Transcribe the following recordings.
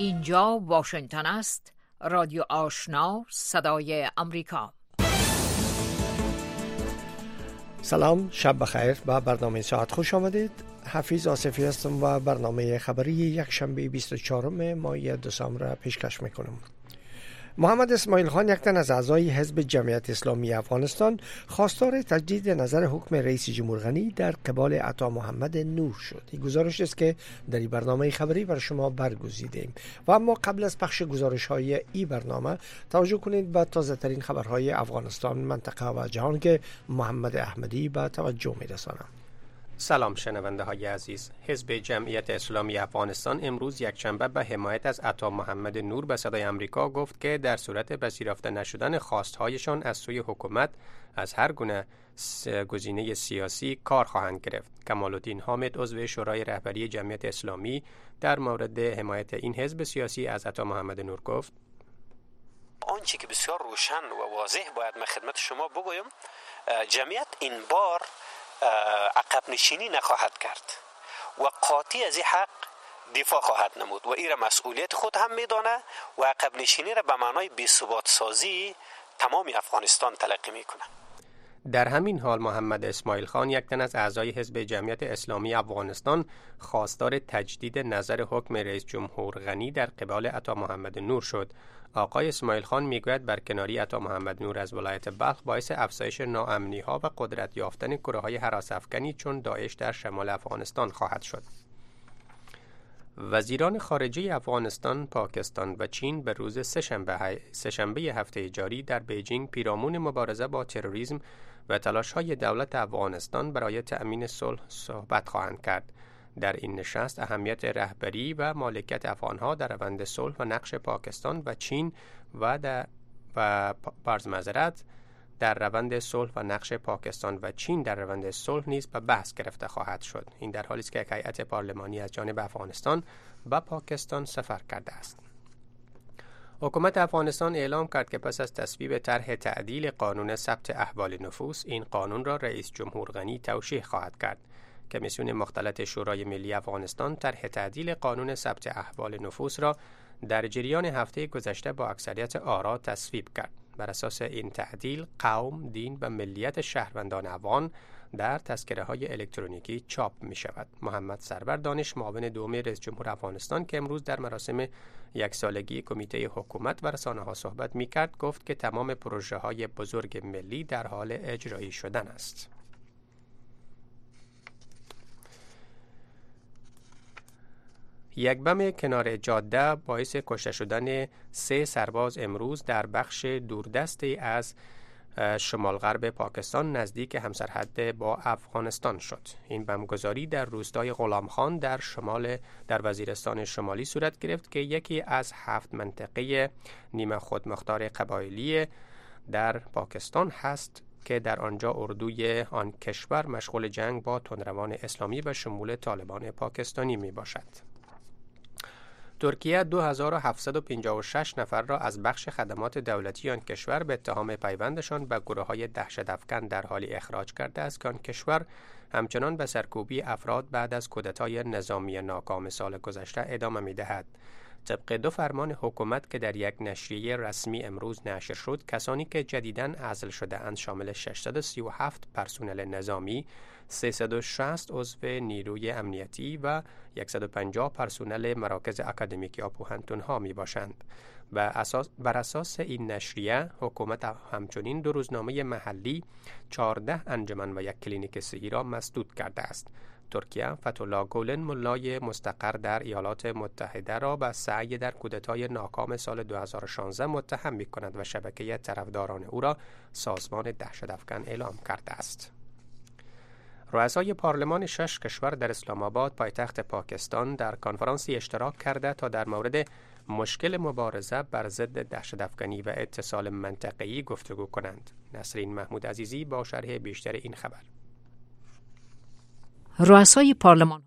اینجا واشنگتن است. رادیو آشنا، صدای امریکا. سلام، شب بخیر. با برنامه ساعت خوش آمدید. حفیظ آصفی هستم و برنامه خبری یک شنبه 24 ماه دسامبر پیشکش میکنم. محمد اسماعیل خان، یک تن از اعضای حزب جمعیت اسلامی افغانستان، خواستار تجدید نظر حکم رئیس جمهور غنی در قبال عطا محمد نور شد. این گزارش است که در این برنامه خبری بر شما برگزیدیم. و اما قبل از پخش گزارش های این برنامه توجه کنید به تازه ترین خبرهای افغانستان، منطقه و جهان که محمد احمدی به توجه می‌رساند. سلام شنونده های عزیز. حزب جمعیت اسلامی افغانستان امروز یکشنبه به حمایت از عطا محمد نور به صدای امریکا گفت که در صورت پذیرفته نشدن خواستهایشان از سوی حکومت از هر گونه گزینه سیاسی کار خواهند گرفت. کمال الدین حامد، عضو شورای رهبری جمعیت اسلامی، در مورد حمایت این حزب سیاسی از عطا محمد نور گفت: آنچه که بسیار روشن و واضح باید من خدمت شما بگویم، جمعیت این بار عقب نشینی نخواهد کرد و قاطع از این حق دفاع خواهد نمود و این را مسئولیت خود هم میدانه و عقب نشینی را به معنای بی‌ثبات سازی تمام افغانستان تلقی میکنه. در همین حال محمد اسماعیل خان، یک تن از اعضای حزب جمعیت اسلامی افغانستان، خواستار تجدید نظر حکم رئیس جمهور غنی در قبال عطا محمد نور شد. آقای اسماعیل خان میگوید برکناری عطا محمد نور از ولایت بلخ باعث افزایش ناامنی‌ها و قدرت یافتن گروه‌های هراس‌افکنی چون داعش در شمال افغانستان خواهد شد. وزیران خارجه افغانستان، پاکستان و چین به روز سه‌شنبه هفته جاری در بیجینگ پیرامون مبارزه با تروریسم و تلاش‌های دولت افغانستان برای تأمین صلح صحبت خواهند کرد. در این نشست اهمیت رهبری و مالکیت افغانها در روند صلح و نقش پاکستان و چین در روند صلح و نقش پاکستان و چین در روند صلح نیز به بحث گرفته خواهد شد. این در حالی است که یک هیئت پارلمانی از جانب افغانستان به پاکستان سفر کرده است. حکومت افغانستان اعلام کرد که پس از تصویب طرح تعدیل قانون ثبت احوال نفوس، این قانون را رئیس جمهور غنی توشیح خواهد کرد. کمیسیون مختلط شورای ملی افغانستان طرح تعدیل قانون ثبت احوال نفوس را در جریان هفته گذشته با اکثریت آرا تصویب کرد. بر اساس این تعدیل، قوم، دین و ملیت شهروندان افغان در تذکره‌های الکترونیکی چاپ می شود. محمد سرور دانش، معاون دوم رئیس جمهور افغانستان، که امروز در مراسم یک سالگی کمیته حکومت و رسانه‌ها صحبت می کرد، گفت که تمام پروژه‌های بزرگ ملی در حال اجرایی شدن است. یک بم کنار جاده باعث کشته شدن 3 سرباز امروز در بخش دوردستی از شمال غرب پاکستان نزدیک همسرحد با افغانستان شد. این بمگذاری در روستای غلام خان در وزیرستان شمالی صورت گرفت که یکی از 7 منطقه نیمه خودمختار قبایلی در پاکستان هست که در آنجا اردوی آن کشور مشغول جنگ با تندروان اسلامی و شمول طالبان پاکستانی می باشد. ترکیه 2756 نفر را از بخش خدمات دولتی آن کشور به اتهام پیوندشان به گروه‌های دهشت‌افکن در حالی اخراج کرده است که آن کشور همچنان به سرکوبی افراد بعد از کودتای نظامی ناکام سال گذشته ادامه می‌دهد. طبق 2 فرمان حکومت که در یک نشریه رسمی امروز نشر شد، کسانی که جدیداً عزل شده اند شامل 637 پرسنل نظامی، 360 عضو نیروی امنیتی و 150 پرسنل مراکز اکادمیک یا پوهنتون‌ها می باشند. بر اساس این نشریه، حکومت همچنین 2 روزنامه محلی، 14 انجمن و 1 کلینیک صحی را مسدود کرده است. ترکیه فتح‌الله گولن، ملای مستقر در ایالات متحده، را به سعی در کودتای ناکام سال 2016 متهم می‌کند و شبکه طرفداران او را سازمان دهشت‌افکن اعلام کرده است. رؤسای پارلمان 6 کشور در اسلام آباد، پایتخت پاکستان، در کنفرانسی اشتراک کرده تا در مورد مشکل مبارزه بر ضد دهشت‌افکنی و اتصال منطقه‌ای گفتگو کنند. نسرین محمود عزیزی با شرح بیشتر این خبر. رؤسای پارلمان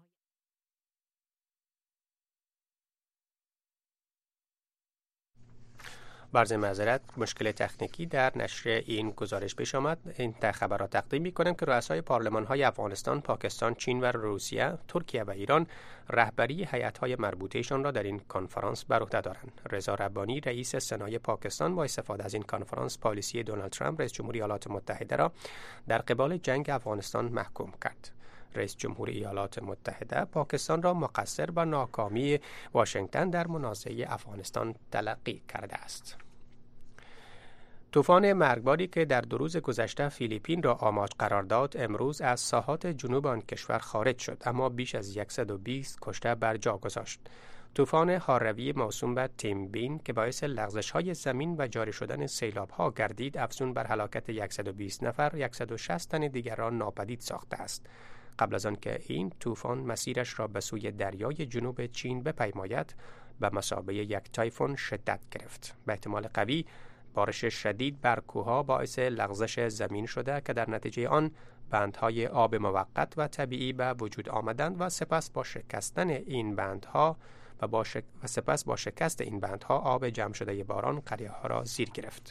برز معذرت مشکل تکنیکی در نشر این گزارش پیش آمد. این خبر را تقدیم می‌کنم که رؤسای پارلمان‌های افغانستان، پاکستان، چین و روسیه، ترکیه و ایران رهبری هیئت‌های مربوطه‌شان را در این کنفرانس بر عهده دارند. رضا ربانی رئیس سنای پاکستان با استفاده از این کنفرانس پالیسی دونالد ترامپ رئیس جمهوری ایالات متحده را در قبال جنگ افغانستان محکوم کرد. رئیس جمهور ایالات متحده پاکستان را مقصر به ناکامی واشنگتن در منازعه افغانستان تلقی کرده است. طوفان مرگباری که در 2 روز گذشته فیلیپین را آماج قرار داد امروز از ساحات جنوب آن کشور خارج شد، اما بیش از 120 کشته بر جا گذاشت. طوفان هاروی موسوم به تیمبین که باعث لغزش‌های زمین و جاری شدن سیلاب‌ها گردید، افزون بر هلاکت 120 نفر، 160 تن دیگر را ناپدید ساخته است. قبل از آن که این طوفان مسیرش را به سوی دریای جنوب چین بپیماید، به مثابه یک تایفون شدت گرفت. به احتمال قوی بارش شدید بر کوه‌ها باعث لغزش زمین شده که در نتیجه آن بندهای آب موقت و طبیعی به وجود آمدند و سپس با شکست این بندها آب جمع شده باران قریه‌ها را زیر گرفت.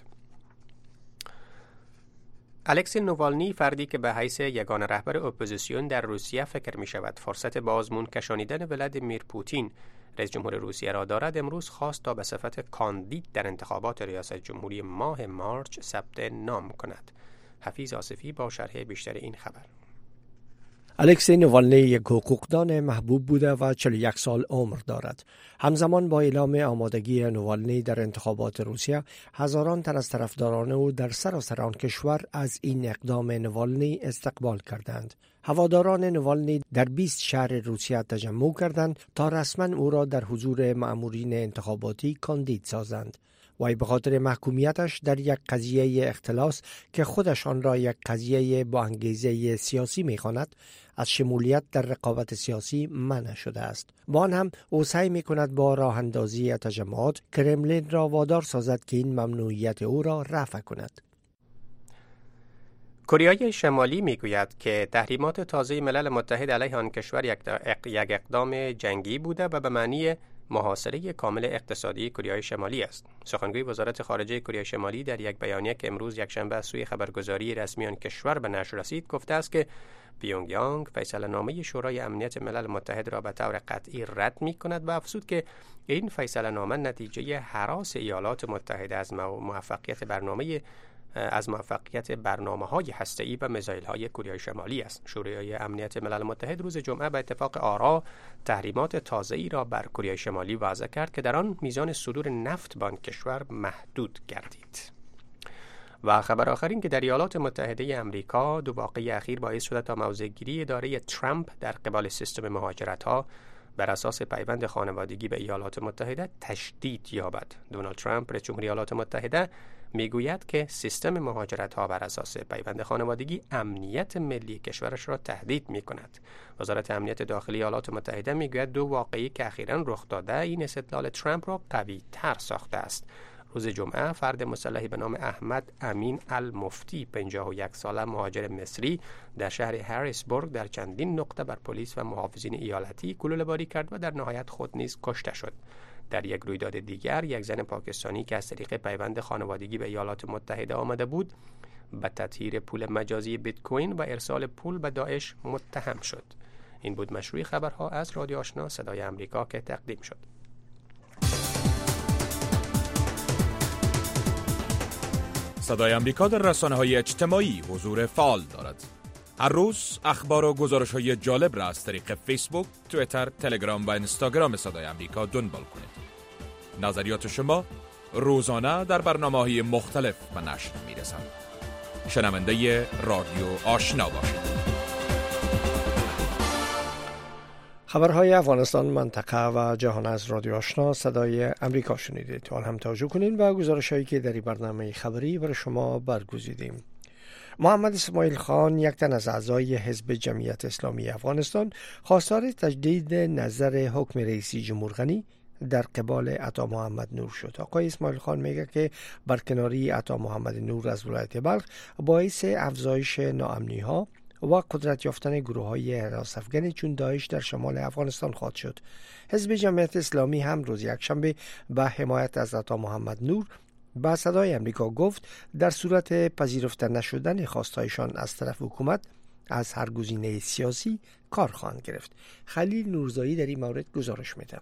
الکسی نووالنی، فردی که به حیث یگانه رهبر اپوزیسیون در روسیه فکر می شود فرصت بازمون کشانیدن ولادیمیر پوتین رئیس جمهور روسیه را دارد، امروز خواست تا به صفت کاندید در انتخابات ریاست جمهوری ماه مارچ ثبت نام کند. حفیظ آصفی با شرح بیشتر این خبر. الکسی نووالنی یک حقوقدان محبوب بوده و 41 سال عمر دارد. همزمان با اعلام آمادگی نووالنی در انتخابات روسیه، هزاران تن از طرفداران او در سراسر آن کشور از این اقدام نووالنی استقبال کردند. هواداران نووالنی در 20 شهر روسیه تجمع کردند تا رسما او را در حضور مأمورین انتخاباتی کاندید سازند. وی به خاطر محکومیتش در یک قضیه اختلاس که خودش آن را یک قضیه با انگیزه سیاسی می‌خواند، از شمولیت در رقابت سیاسی منع شده است. با آن هم او سعی می‌کند با راه اندازی تجمعات کرملین را وادار سازد که این ممنوعیت او را رفع کند. کره شمالی میگوید که تحریمات تازه ملل متحد علیه آن کشور یک اقدام جنگی بوده و به معنی محاصره کامل اقتصادی کره شمالی است. سخنگوی وزارت خارجه کره شمالی در یک بیانیه که امروز یکشنبه از سوی خبرگزاری رسمی آن کشور به نشر رسید گفته است که پیونگ یانگ فیصله نامه شورای امنیت ملل متحد را به طور قطعی رد می کند و افزود که این فیصله نامه نتیجه هراس ایالات متحده از موفقیت برنامه‌های هسته‌ای و میزایل‌های کره شمالی است. شورای امنیت ملل متحد روز جمعه به اتفاق آرا تحریمات تازه‌ای را بر کره شمالی وضع کرد که در آن میزان صدور نفت به آن کشور محدود گردید. و خبر آخرین که در ایالات متحده آمریکا 2 واقعه اخیر باعث شده تا موضع‌گیری اداره ترامپ در قبال سیستم مهاجرت‌ها بر اساس پیوند خانوادگی به ایالات متحده تشدید یابد. دونالد ترامپ رئیس جمهور ایالات متحده میگوید که سیستم مهاجرت‌ها بر اساس پیوند خانوادگی امنیت ملی کشورش را تهدید می‌کند. وزارت امنیت داخلی ایالات متحده میگوید 2 واقعه‌ای که اخیراً رخ داده این استدلال ترامپ را قوی‌تر ساخته است. روز جمعه فرد مسلحی به نام احمد امین المفتی 51 ساله مهاجر مصری در شهر هریسبورگ در چندین نقطه بر پلیس و محافظین ایالتی گلوله‌باری کرد و در نهایت خود نیز کشته شد. در یک رویداد دیگر یک زن پاکستانی که از طریق پیوند خانوادگی به ایالات متحده آمده بود به تطهیر پول مجازی بیت کوین و ارسال پول به داعش متهم شد. این بود مشروع خبرها از رادیو آشنا صدای آمریکا که تقدیم شد. صدای آمریکا در رسانه‌های اجتماعی حضور فعال دارد. هر روز اخبار و گزارش‌های جالب را از طریق فیسبوک، توییتر، تلگرام و اینستاگرام صدای آمریکا دنبال کنید. نظریات شما روزانه در برنامه‌های مختلف به نشر می‌رسند. شنونده رادیو آشنا باشید. خبرهای افغانستان، منطقه و جهان از رادیو آشنا صدای امریکا شنیدید. حال هم توجه کنین و گزارش‌هایی که در این برنامه خبری برای شما برگزیدیم. محمد اسماعیل خان، یک تن از اعضای حزب جمعیت اسلامی افغانستان، خواستار تجدید نظر حکم رئیس جمهور غنی در قبال عطا محمد نور شد. آقای اسماعیل خان میگه که برکناری عطا محمد نور از ولایت بلخ باعث افزایش ناامنی‌ها و قدرت یافتن گروه‌های حراس افغانی چون داعش در شمال افغانستان خواهد شد. حزب جمعیت اسلامی هم روز یکشنبه به حمایت از عطا محمد نور با صدای امریکا گفت در صورت پذیرفته نشدن خواستهایشان از طرف حکومت از هر گزینه سیاسی کار خواهند گرفت. خلیل نورزایی در این مورد گزارش میده.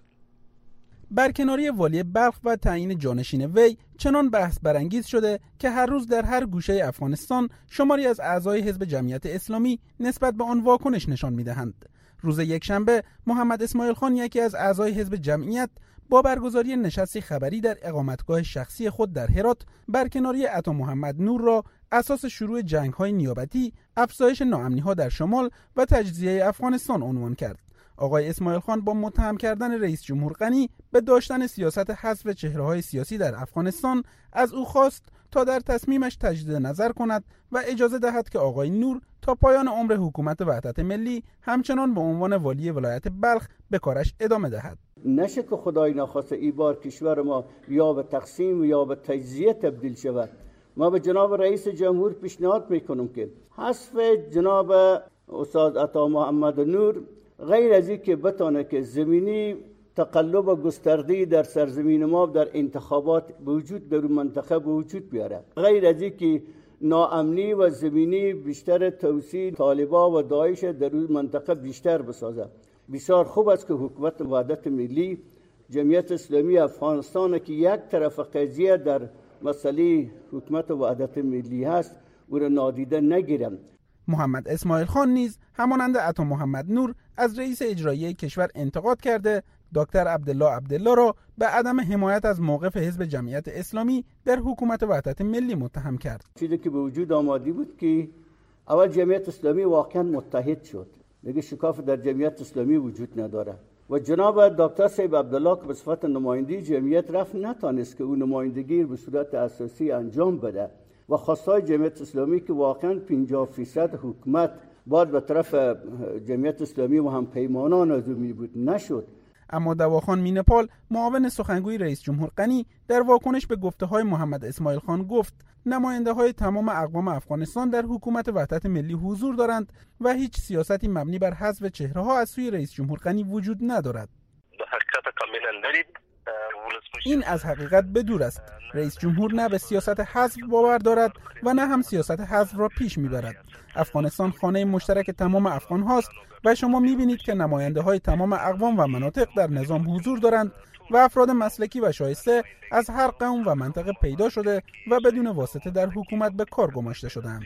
برکناری والی بلخ و تعیین جانشین وی چنان بحث برانگیز شده که هر روز در هر گوشه افغانستان شماری از اعضای حزب جمعیت اسلامی نسبت به آن واکنش نشان میدهند. روز یکشنبه محمد اسماعیل خان، یکی از اعضای حزب جمعیت، با برگزاری نشستی خبری در اقامتگاه شخصی خود در هرات برکناری عطا محمد نور را اساس شروع جنگ‌های نیابتی، افزایش ناامنی‌ها در شمال و تجزیه افغانستان عنوان کرد. آقای اسماعیل خان با متهم کردن رئیس جمهور غنی به داشتن سیاست حذف چهره‌های سیاسی در افغانستان از او خواست تا در تصمیمش تجدید نظر کند و اجازه دهد که آقای نور تا پایان عمر حکومت وحدت ملی همچنان به عنوان والی ولایت بلخ به کارش ادامه دهد. نشه که خدای نخواسته این بار کشور ما یا به تقسیم یا به تجزیه تبدیل شود. ما به جناب رئیس جمهور پیشنهاد میکنم که حذف جناب استاد عطا محمد نور غیر از این که بتانه که زمینی تقلب گسترده در سرزمین ما در انتخابات وجود در منطقه وجود بیاره، غیر از این که ناامنی و زمینی بیشتر توسیع طالبا و داعش در منطقه بیشتر بسازه. بسیار خوب است که حکومت وحدت ملی جمعیت اسلامی افغانستان که یک طرف قضیه در مسئله حکومت وحدت ملی هست او را نادیده نگیرند. محمد اسماعیل خان نیز همانند عطا محمد نور از رئیس اجرایی کشور انتقاد کرده دکتر عبدالله را به عدم حمایت از موقف حزب جمعیت اسلامی در حکومت وحدت ملی متهم کرد. چیزی که به وجود آمده بود که اول جمعیت اسلامی واقعا متحد شد، دیگه شکاف در جمعیت اسلامی وجود نداره و جناب دکتر صاحب عبدالله که به صفت نماینده جمعیت رفت نتانست که اون نمایندگی به صورت اساسی انجام بده و خواستای جمعیت اسلامی که واقعا 50% حکومت باید به طرف جمعیت اسلامی و هم پیمانان آزمی بود نشد. اما دواخان مینپال، معاون سخنگوی رئیس جمهور غنی، در واکنش به گفته‌های محمد اسماعیل خان گفت نماینده‌های تمام اقوام افغانستان در حکومت وحدت ملی حضور دارند و هیچ سیاستی مبنی بر حذف چهره‌ها از سوی رئیس جمهور غنی وجود ندارد. این از حقیقت بدور است. رئیس جمهور نه به سیاست حذف باور دارد و نه هم سیاست حذف را پیش میبرد. افغانستان خانه مشترک تمام افغان هاست و شما میبینید که نماینده های تمام اقوام و مناطق در نظام حضور دارند و افراد مسلکی و شایسته از هر قوم و منطقه پیدا شده و بدون واسطه در حکومت به کار گماشته شدند.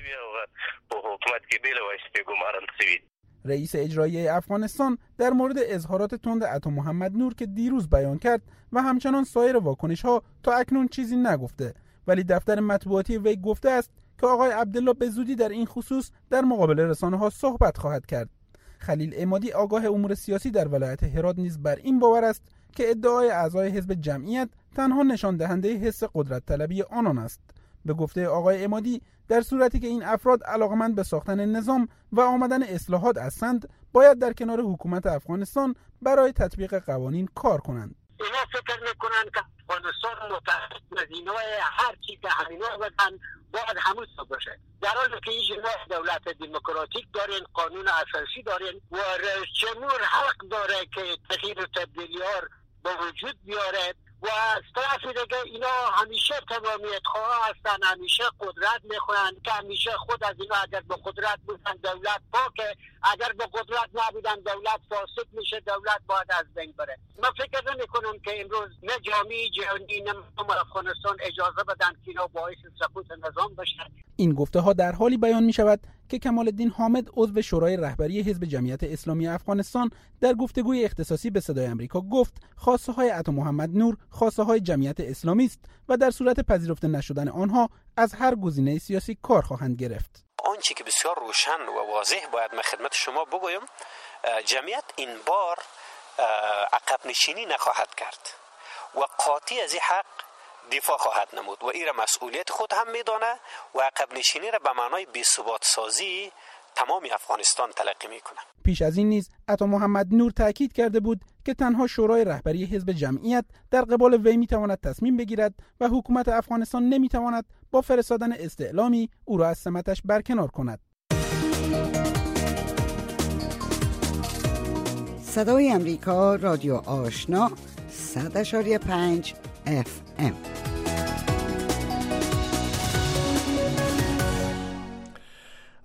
رئیس اجرایی افغانستان در مورد اظهارات تند عطا محمد نور که دیروز بیان کرد و همچنان سایر واکنش‌ها تا اکنون چیزی نگفته، ولی دفتر مطبوعاتی وی گفته است که آقای عبدالله به زودی در این خصوص در مقابل رسانه‌ها صحبت خواهد کرد. خلیل عمادی، آگاه امور سیاسی در ولایت هرات، نیز بر این باور است که ادعای اعضای حزب جمعیت تنها نشان دهنده حس قدرت طلبی آنان است. به گفته آقای عمادی، در صورتی که این افراد علاقمند به ساختن نظام و آمدن اصلاحات هستند، باید در کنار حکومت افغانستان برای تطبیق قوانین کار کنند. اینا فکر میکنن که افغانستان متحد مدینای هر چی که همینا بدن باید همون باشه، در حالی که این دولت دموکراتیک دارین، قانون اساسی دارین و رئیس جمهور حق داره که تغییر و تبدیلی‌ها به وجود بیاره و از طرف دیگه اینا همیشه تمامیت خواه هستن، همیشه قدرت میخوان که همیشه خود از اینا اگر به قدرت بودن دولت پاکه، اگر به قدرت نبودن دولت فاسد میشه، دولت باید از بین بره. من فکر نمیکنم که امروز نه جامعه جهانی نه مردم افغانستان اجازه بدن که اینا باعث سقوط نظام بشن. این گفته ها در حالی بیان می شود که کمال الدین حامد، عضو شورای رهبری حزب جمعیت اسلامی افغانستان، در گفتگوی اختصاصی به صدای آمریکا گفت خواسته های عطا محمد نور خواسته های جمعیت اسلامی است و در صورت پذیرفته نشدن آنها از هر گزینه سیاسی کار خواهند گرفت. آنچه که بسیار روشن و واضح باید من خدمت شما بگویم، جمعیت این بار عقب نشینی نخواهد کرد و قاطع از این حق دفاع خواهد نمود و این را مسئولیت خود هم میدانه و عقب نشینی را به معنای بی‌ثبات سازی تمام افغانستان تلقی میکنه. پیش از این نیز عطا محمد نور تاکید کرده بود که تنها شورای رهبری حزب جمعیت در قبال وی میتواند تصمیم بگیرد و حکومت افغانستان نمیتواند با فرستادن استعلامی او را از سمتش برکنار کند. صدای امریکا، رادیو آشنا، 100.5 FM.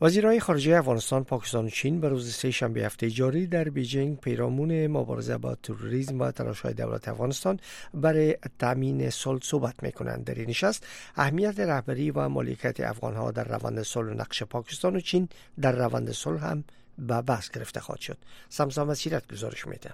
وزیرای خارجه افغانستان، پاکستان و چین به روز سه شنبه هفته جاری در بیجینگ پیرامون مبارزه با تروریسم و تلاش‌های دولت افغانستان برای تامین صلح صحبت می‌کنند. در این نشست اهمیت رهبری و مالکیت افغان‌ها در روند صلح و نقش پاکستان و چین در روند صلح هم به بحث گرفته خواهد شد. سمسام مسیرت گزارش میده.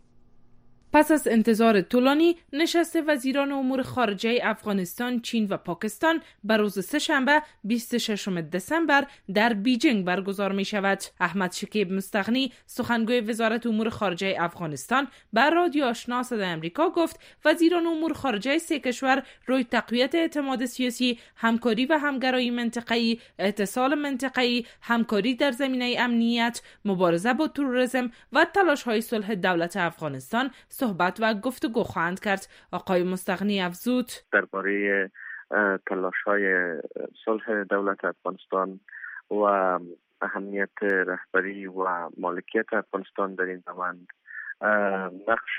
پس از انتظار طولانی، نشست وزیران امور خارجه افغانستان، چین و پاکستان به روز سه‌شنبه 26 دسامبر در بیجینگ برگزار می شود. احمد شکیب مستغنی، سخنگوی وزارت امور خارجه افغانستان، به رادیو آشنا صدای آمریکا گفت وزیران امور خارجه سه کشور روی تقویت اعتماد سیاسی، همکاری و همگرایی منطقه‌ای، اتصال منطقه‌ای، همکاری در زمینه امنیت، مبارزه با تروریسم و تلاش‌های صلح دولت افغانستان صحبت و گفتگو خواهند کرد. آقای مستغنی افزود درباره تلاش‌های صلح دولت افغانستان و اهمیت رهبری و مالکیت افغانستان در این روند، نقش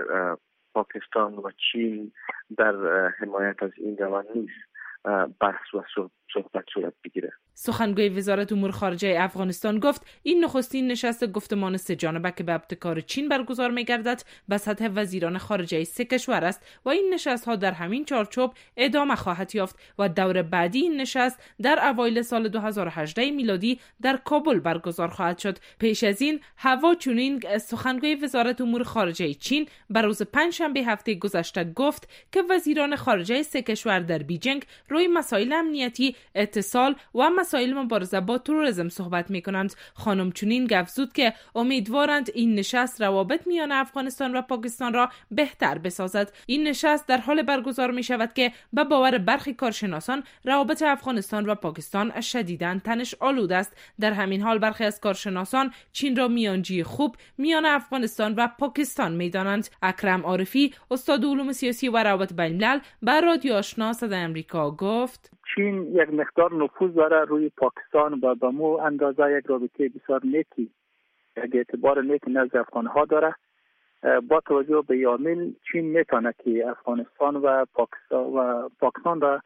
پاکستان و چین در حمایت از این روند نیست بحث و صحبت صورت بگیره. سخنگوی وزارت امور خارجه افغانستان گفت این نخستین نشست گفتمان سه جانبه که به ابتکار چین برگزار می‌گردد به سطح وزیران خارجه سه کشور است و این نشست‌ها در همین چارچوب ادامه خواهد یافت و دور بعدی این نشست در اوایل سال 2018 میلادی در کابل برگزار خواهد شد. پیش از این هوا چونینگ، سخنگوی وزارت امور خارجه چین، به روز پنجشنبه هفته گذشته گفت که وزیران خارجه سه کشور در بیجینگ روی مسائل امنیتی، اتصال و مسائل مبارزه با تروریسم صحبت می‌کنند. خانم چونینگ افزود که امیدوارند این نشست روابط میان افغانستان و پاکستان را بهتر بسازد. این نشست در حال برگزار می شود که به باور برخی کارشناسان روابط افغانستان و پاکستان شدیداً تنش آلود است. در همین حال برخی از کارشناسان چین را میانجی خوب میان افغانستان و پاکستان می‌دانند. اکرم عارفی، استاد علوم سیاسی و روابط بین‌الملل، به رادیو آشنا صدای آمریکا گفت چین یک مقدار نفوذ داره روی پاکستان و به مو اندازه یک رابطه بسیار نیکی، یک اعتبار نیک نزد افغانها داره. با توجه به این عامل چین میتونه که افغانستان و پاکستان را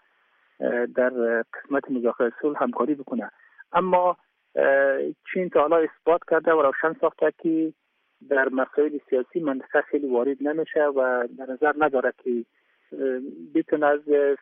در قسمت مذاکره صلح همکاری بکنه، اما چین تا حالا اثبات کرده و روشن ساخته که در مسائل سیاسی منطقه خیلی وارد نمیشه و در نظر نداره که بتونه از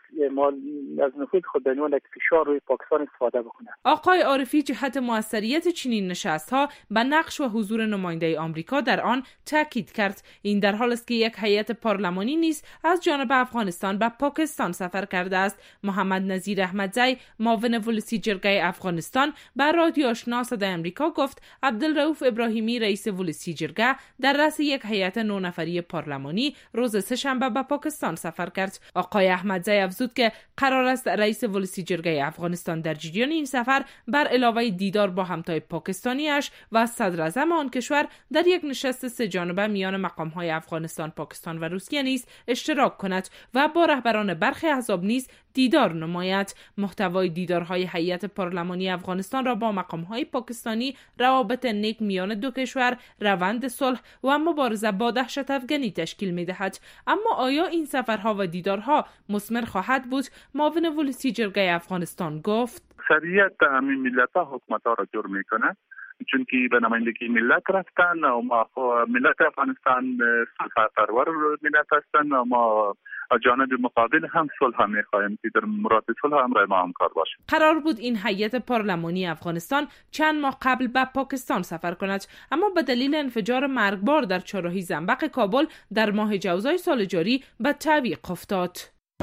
نفوذ خود به عنوان فشار روی پاکستان استفاده بکنه. آقای عارفی جهت موثریت چنین نشست‌ها به نقش و حضور نماینده آمریکا در آن تاکید کرد. این در حال است که یک هیئت پارلمانی نیز از جانب افغانستان به پاکستان سفر کرده است. محمد نظیر احمدزی، معاون ولسی جرگه افغانستان، به رادیو آشنا صدای آمریکا گفت عبدالرؤوف ابراهیمی، رئیس ولسی جرگه، در رأس یک هیئت 9 نفری پارلمانی روز سه‌شنبه به پاکستان سفر کرد. آقای احمدزی افزود که قرار است رئیس ولسی جرگه افغانستان در جریان این سفر بر علاوه دیدار با همتای پاکستانیش و صدر اعظم آن کشور در یک نشست سه جانبه میان مقام‌های افغانستان، پاکستان و روسیه نیز اشتراک کند و با رهبران برخی احزاب نیز دیدار نماید. محتوای دیدارهای هیئت پارلمانی افغانستان را با مقام‌های پاکستانی روابط نیک میان دو کشور، روند صلح و مبارزه با دهشت افغانی تشکیل می‌دهد. اما آیا این سفرها و دیدارها مثمر خواهد بود؟ معاون ولسی جرگه افغانستان گفت اکثریت همین ملت‌ها حکومت‌ها را جور می‌کنه، چون که به نمایندگی ملت رفتن و ما ملت افغانستان صلح پرور ملت هستند و ما از جانب مقابل هم صلح می‌خواهیم که در مراد صلح همراه ما همکار باشیم. قرار بود این هیئت پارلمانی افغانستان چند ماه قبل به پاکستان سفر کند، اما به دلیل انفجار مرگبار در چهارراهی زنبق کابل در ماه جوزای سال جاری به تعویق افتاد.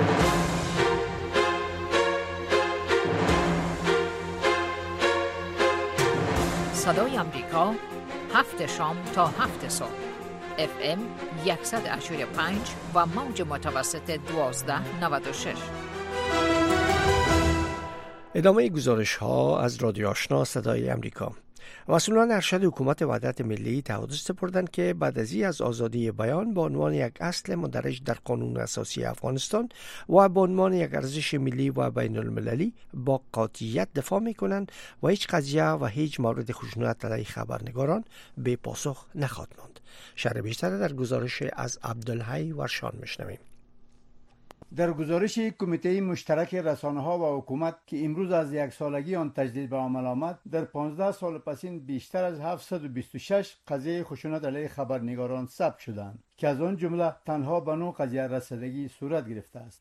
صدای آمریکا، 7 شام تا 7 صبح، FM 185 و موج متوسط 1296. ادامه گزارش ها از رادیو آشنا صدای آمریکا. مسئولان ارشد حکومت وحدت ملی تعهد سپردند که بعد از آزادی بیان به عنوان یک اصل مندرج در قانون اساسی افغانستان و به عنوان یک ارزش ملی و بین المللی با قاطعیت دفاع می‌کنند و هیچ قضیه و هیچ مورد خشونت علیه خبرنگاران به پاسخ نخواهد ماند. شرح بیشتر در گزارش از عبدالحی ورشان میشنویم. در گزارش کمیته مشترک رسانه‌ها و حکومت که امروز از یک سالگی آن تجدید به عمل آمد، در 15 سال پسین بیشتر از 726 قضیه خشونت علیه خبرنگاران ثبت شدند که از آن جمله تنها به 9 قضیه رسیدگی صورت گرفته است.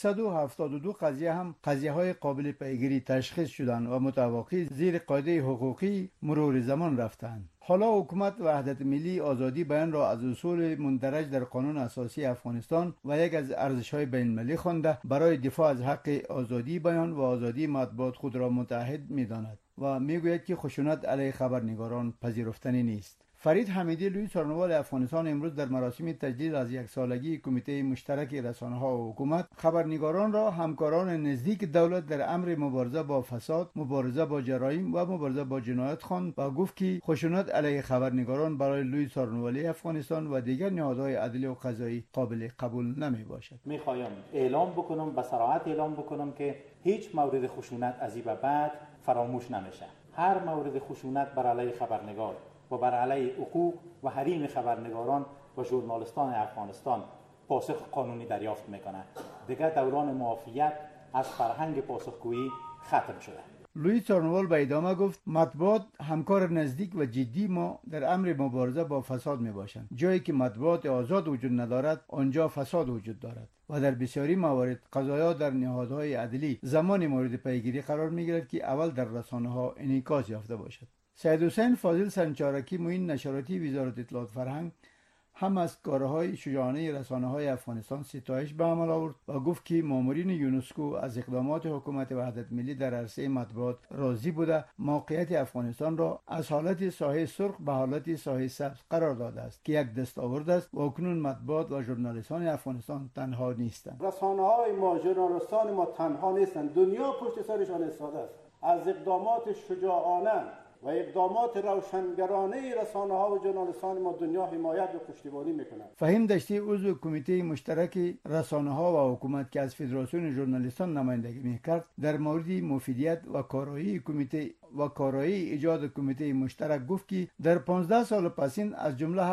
172 قضیه هم قضیه‌های قابل پیگیری تشخیص شدند و متوقی زیر قاعده حقوقی مرور زمان رفتند. حالا حکومت وحدت ملی آزادی بیان را از اصول مندرج در قانون اساسی افغانستان و یک از ارزش‌های بین‌المللی خوانده برای دفاع از حق آزادی بیان و آزادی مطبوعات خود را متحد می‌داند و می‌گوید که خشونت علیه خبرنگاران پذیرفتنی نیست. فرید حمیدی لوی سارنوال افغانستان امروز در مراسم تجدید از یک سالگی کمیته مشترک رسانه‌ها و حکومت خبرنگاران را همکاران نزدیک دولت در امر مبارزه با فساد، مبارزه با جرایم و مبارزه با جنایت خواند و گفت که خشونت علیه خبرنگاران برای لوی سارنوالی افغانستان و دیگر نهادهای عدلی و قضایی قابل قبول نمی باشد. می‌خوایم اعلام بکنم، به صراحت اعلام بکنم که هیچ مورد خشونت از این به بعد فراموش نمیشه. هر مورد خشونت بر علیه خبرنگار و بر علیه حقوق و حریم خبرنگاران و ژورنالیستان افغانستان پاسخ قانونی دریافت میکنه. دیگر دوران معافیت از فرهنگ پاسخگویی ختم شده. لوی سارنوال به ادامه گفت مطبوعات همکار نزدیک و جدی ما در امر مبارزه با فساد می باشند. جایی که مطبوعات آزاد وجود ندارد آنجا فساد وجود دارد و در بسیاری موارد قضایا در نهادهای عدلی زمانی مورد پیگیری قرار می گیرد که اول در رسانه‌ها انعکاس یافته باشد. سید حسین فاضل سنجارکی معین نشراتی وزارت اطلاعات فرهنگ هم از کارهای شجاعانه رسانه‌های افغانستان ستایش به عمل آورد و گفت که مامورین یونسکو از اقدامات حکومت وحدت ملی در عرصه مطبوعات راضی بوده موقعیت افغانستان را از حالت ساحه سرخ به حالت ساحه سبز قرار داده است که یک دستاورد است و اکنون مطبوعات و ژورنالیستان افغانستان تنها نیستند. رسانه‌های ما، ژورنالیستان ما تنها نیستند، دنیا پشت سرشان ایستاده است. از اقدامات شجاعانه و اقدامات روشنگرانه رسانه‌ها و ژورنالیستان ما دنیا حمایت و پشتیبانی می‌کند. فهیم دشتی عضو کمیته مشترک رسانه‌ها و حکومت که از فدراسیون ژورنالیستان نمایندگی می‌کرد در مورد مفیدیت و کارایی کمیته و کارایی ایجاد کمیته مشترک گفت که در 15 سال پسین از جمله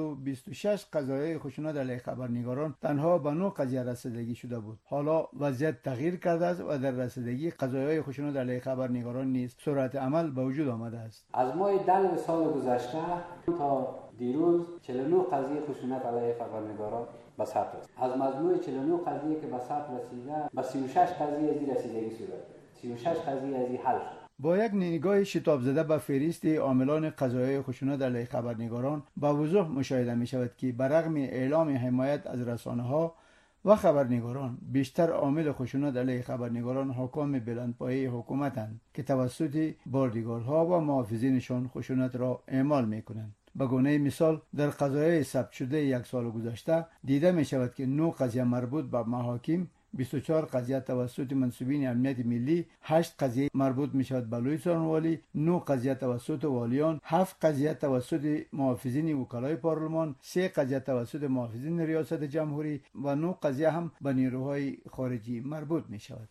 726 قضایای خشونت علیه خبرنگاران تنها به 9 قضیه رسیدگی شده بود. حالا وضعیت تغییر کرده است و در رسیدگی قضایای خشونت علیه خبرنگاران نیز سرعت عمل به وجود آمده است. از ماه 10 سال گذشته تا دیروز 49 قضیه خشونت علیه خبرنگاران به ثبت است. از مجموع 49 قضیه که به ثبت رسیده به 36 قضیه از رسیدگی صورت 36 قضیه از حل شد. با یک نگاه شتاب زده به فهرست عاملان قضایای خشونت علیه خبرنگاران با وضوح مشاهده می شود که برغم اعلام حمایت از رسانه‌ها و خبرنگاران بیشتر عامل خشونت علیه خبرنگاران حکام بلندپایه حکومتند که توسط باردگارها و محافظینشان خشونت را اعمال می کنند. به گونه مثال در قضایای ثبت شده یک سال گذشته دیده می شود که 9 قضیه مربوط به محاکم، 24 قضیه توسط منصوبین امنیت ملی، 8 قضیه مربوط می شود به لوی سارنوالی، 9 قضیه توسط والیان، 7 قضیه توسط محافظین وکلای پارلمان، 3 قضیه توسط محافظین ریاست جمهوری و 9 قضیه هم به نیروهای خارجی مربوط می شود.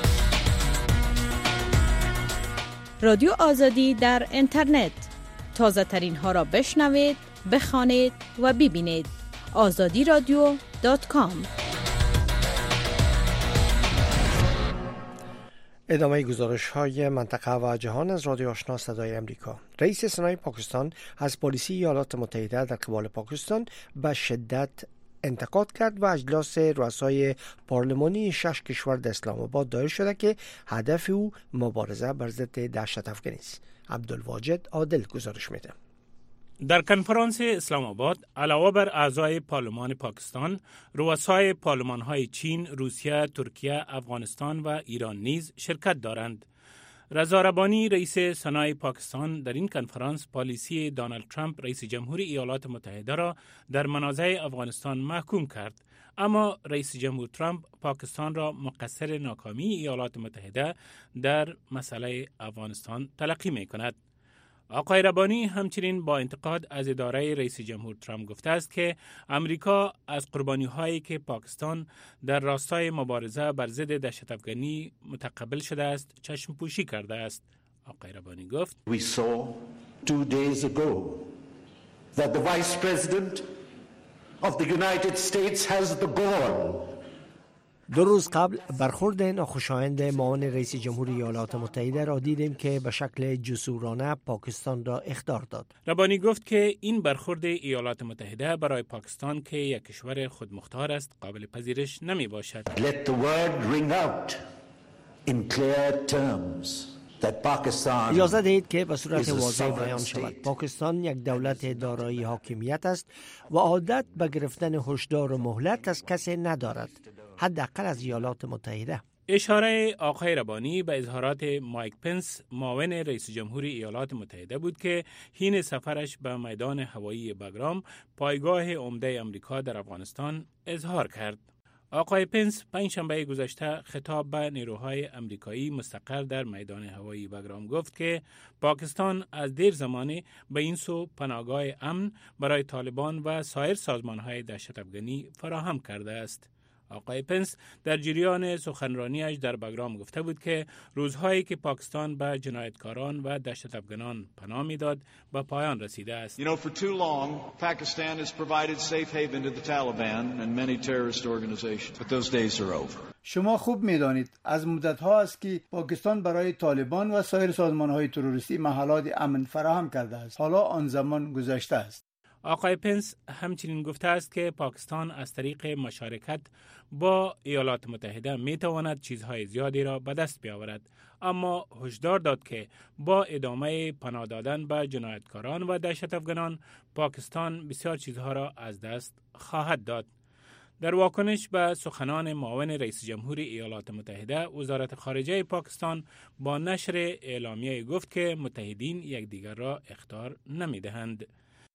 رادیو آزادی در اینترنت، تازه ترین ها را بشنوید، بخوانید و ببینید. azadiradio.com. ادامه گزارش های منطقه و جهان از رادیو آشنا صدای امریکا. رئیس سنای پاکستان از پالیسی ایالات متحده در قبال پاکستان به شدت انتقاد کرد و اجلاس رؤسای پارلمانی 6 کشور در اسلام آباد دایر شده که هدف او مبارزه بر ضد دهشت افکنی است. عبدالواجد عادل گزارش میده. در کنفرانس اسلام آباد علاوه بر اعضای پارلمان پاکستان، رؤسای پارلمان‌های چین، روسیه، ترکیه، افغانستان و ایران نیز شرکت دارند. رضا ربانی رئیس سنای پاکستان در این کنفرانس پالیسی دونالد ترامپ رئیس جمهوری ایالات متحده را در منازع افغانستان محکوم کرد، اما رئیس جمهور ترامپ پاکستان را مقصر ناکامی ایالات متحده در مسئله افغانستان تلقی می‌کند. آقای ربانی همچنین با انتقاد از اداره رئیس جمهور ترامپ گفته است که امریکا از قربانی‌هایی که پاکستان در راستای مبارزه بر ضد دهشت افغانی متقبل شده است چشم پوشی کرده است. آقای ربانی گفت: We saw 2 days ago that the Vice President of the United States has the gall 2 روز قبل برخورد ناخوشایند معاون رئیس جمهور ایالات متحده را دیدیم که به شکل جسورانه پاکستان را اخطار داد. ربانی گفت که این برخورد ایالات متحده برای پاکستان که یک کشور خودمختار است قابل پذیرش نمی باشد. Let the word ring out in clear terms. اجازه دهید که به صورت واضح بیان شود پاکستان یک دولت دارای حاکمیت است و عادت به گرفتن هشدار و مهلت از کسی ندارد، حداقل از ایالات متحده. اشاره آقای ربانی به اظهارات مایک پنس معاون رئیس جمهور ایالات متحده بود که حین سفرش به میدان هوایی بگرام پایگاه عمده امریکا در افغانستان اظهار کرد. آقای پنس پنجشنبه گذشته خطاب به نیروهای امریکایی مستقر در میدان هوایی بگرام گفت که پاکستان از دیر زمانی به این سو پناهگاه امن برای طالبان و سایر سازمانهای دهشت افغانی فراهم کرده است. آقای پنس در جریان سخنرانیش در بگرام گفته بود که روزهایی که پاکستان به جنایتکاران و دهشت افغانان پناه میداد به پایان رسیده است. For too long, Pakistan has provided safe haven to the Taliban and many terrorist organizations. But those days are over. شما خوب می‌دانید از مدت‌ها است که پاکستان برای طالبان و سایر سازمان‌های تروریستی محلات امن فراهم کرده است. حالا آن زمان گذشته است. آقای پنس همچنین گفته است که پاکستان از طریق مشارکت با ایالات متحده می تواند چیزهای زیادی را به دست بیاورد، اما هشدار داد که با ادامه پناه دادن به جنایتکاران و دهشت افغانان پاکستان بسیار چیزها را از دست خواهد داد. در واکنش به سخنان معاون رئیس جمهور ایالات متحده، وزارت خارجه پاکستان با نشر اعلامیه گفت که متحدین یکدیگر را اخطار نمی‌دهند.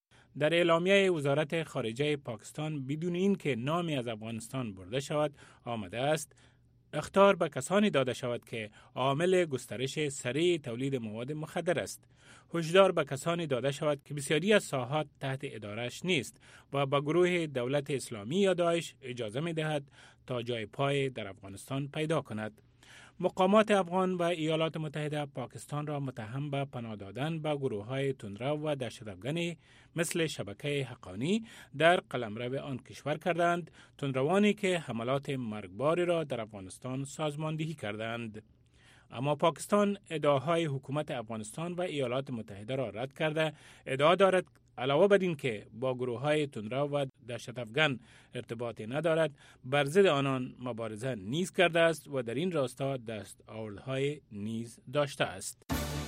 در اعلامیه وزارت خارجه پاکستان بدون اینکه نامی از افغانستان برده شود آمده است اخطار به کسانی داده شود که عامل گسترش سریع تولید مواد مخدر است. هشدار به کسانی داده شود که بسیاری از ساحات تحت ادارش نیست و به گروه دولت اسلامی یا داعش اجازه می دهد تا جای پای در افغانستان پیدا کند. مقامات افغان و ایالات متحده پاکستان را متهم به پناه دادن به گروه‌های تندرو و دهشت افغانی مثل شبکه حقانی در قلمرو آن کشور کردند، تندروانی که حملات مرگباری را در افغانستان سازماندهی کردند. اما پاکستان ادعاهای حکومت افغانستان و ایالات متحده را رد کرده ادعا دارد علاوه بر این که با گروه‌های تندرو و دهشت افغان ارتباطی ندارد، بر ضد آنان مبارزه نیز کرده است و در این راستا دستاوردهای نیز داشته است.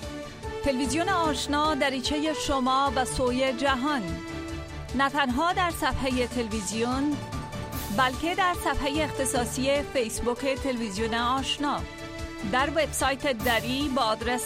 تلویزیون آشنا دریچه شما به سوی جهان، نه تنها در صفحه تلویزیون بلکه در صفحه اختصاصی فیسبوک تلویزیون آشنا، در وبسایت دری با آدرس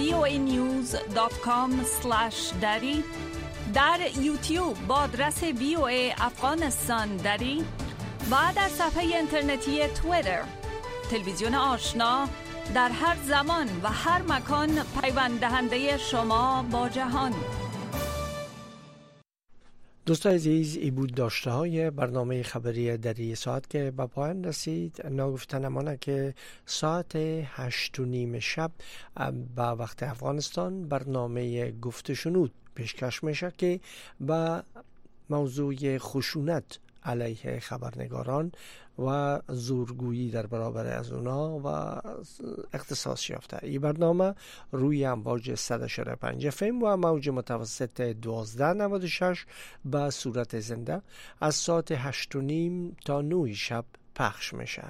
voanews.com/dari، در یوتیوب با آدرس VOA افغانستان دری و در صفحه اینترنتی توییتر. تلویزیون آشنا در هر زمان و هر مکان پیوند دهنده شما با جهان. دوستان عزیز، ای بود داشته های برنامه خبری در ساعت که به پایان رسید. ناگفتنمانه که ساعت 8:30 شب به وقت افغانستان برنامه گفت و شنود پیشکش میشه که با موضوع خشونت علیه خبرنگاران و زورگویی در برابر از اونا و اختصاص یافته. این برنامه روی امواج 100.5 FM و موج متوسط 1296 به صورت زنده از ساعت 8:30 تا 9 شب پخش میشه.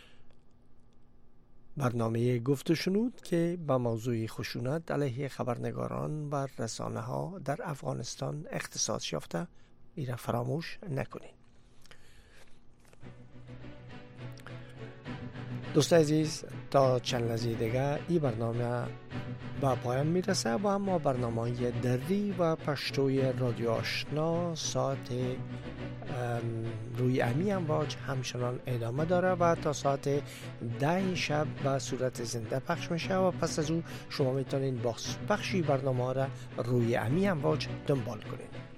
برنامه گفت و شنود که با موضوع خشونت علیه خبرنگاران و رسانه ها در افغانستان اختصاص یافته، ایره فراموش نکنید. دوست عزیز، تا چند لحظه دیگه این برنامه با پایان میرسه و اما برنامه دری و پشتوی رادیو آشنا ساعت روی امی امواج همچنان ادامه داره و تا ساعت 10 شب به صورت زنده پخش میشه و پس از او شما میتونین با بخشی برنامه را روی امی امواج دنبال کنید.